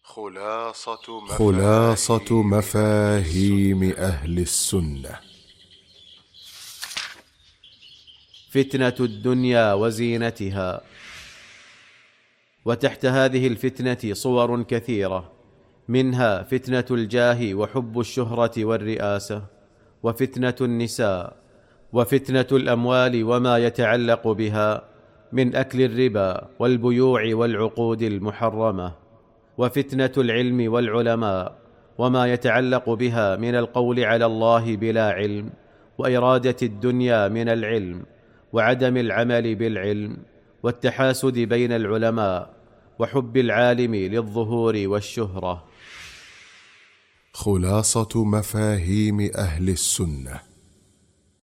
خلاصة مفاهيم أهل السنة. فتنة الدنيا وزينتها. وتحت هذه الفتنة صور كثيرة، منها فتنة الجاه وحب الشهرة والرئاسة، وفتنة النساء، وفتنة الأموال وما يتعلق بها من أكل الربا والبيوع والعقود المحرمة، وفتنة العلم والعلماء وما يتعلق بها من القول على الله بلا علم، وإرادة الدنيا من العلم، وعدم العمل بالعلم، والتحاسد بين العلماء، وحب العالم للظهور والشهرة. خلاصة مفاهيم أهل السنة.